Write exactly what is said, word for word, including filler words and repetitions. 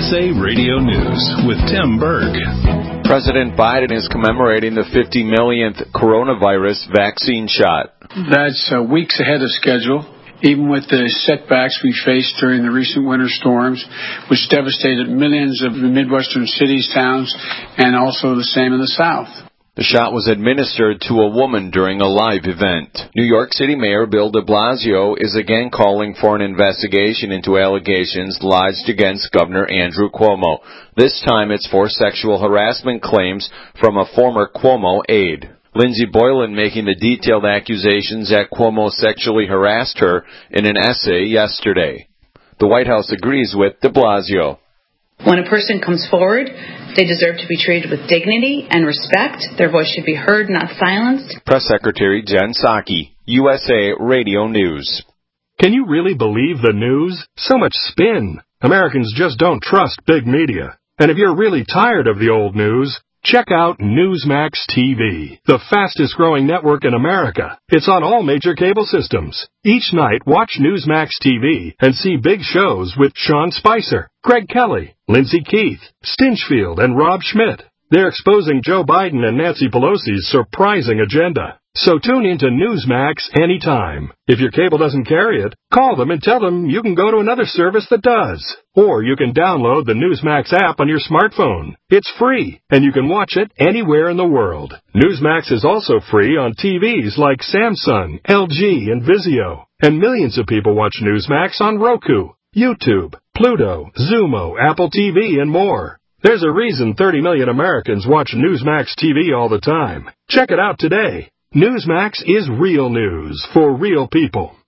S A Radio News with Tim Berg. President Biden is commemorating the fifty millionth coronavirus vaccine shot. That's uh, weeks ahead of schedule, even with the setbacks we faced during the recent winter storms, which devastated millions of the Midwestern cities, towns, and also the same in the South. The shot was administered to a woman during a live event. New York City Mayor Bill de Blasio is again calling for an investigation into allegations lodged against Governor Andrew Cuomo. This time it's for sexual harassment claims from a former Cuomo aide. Lindsey Boylan making the detailed accusations that Cuomo sexually harassed her in an essay yesterday. The White House agrees with de Blasio. When a person comes forward, they deserve to be treated with dignity and respect. Their voice should be heard, not silenced. Press Secretary Jen Psaki, U S A Radio News. Can you really believe the news? So much spin. Americans just don't trust big media. And if you're really tired of the old news, check out Newsmax T V, the fastest-growing network in America. It's on all major cable systems. Each night, watch Newsmax T V and see big shows with Sean Spicer, Greg Kelly, Lindsey Keith, Stinchfield, and Rob Schmidt. They're exposing Joe Biden and Nancy Pelosi's surprising agenda. So tune into Newsmax anytime. If your cable doesn't carry it, call them and tell them you can go to another service that does. Or you can download the Newsmax app on your smartphone. It's free, and you can watch it anywhere in the world. Newsmax is also free on T Vs like Samsung, L G, and Vizio. And millions of people watch Newsmax on Roku, YouTube, Pluto, Zumo, Apple T V, and more. There's a reason thirty million Americans watch Newsmax T V all the time. Check it out today. Newsmax is real news for real people.